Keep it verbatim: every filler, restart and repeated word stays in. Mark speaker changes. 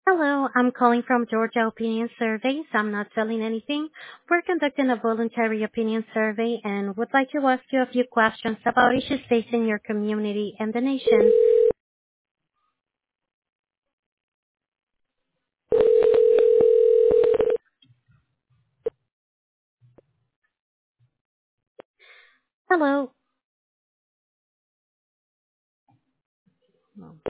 Speaker 1: Hello, I'm calling from Georgia Opinion Surveys. I'm not selling anything. We're conducting a voluntary opinion survey and would like to ask you a few questions about issues facing your community and the nation. Hello.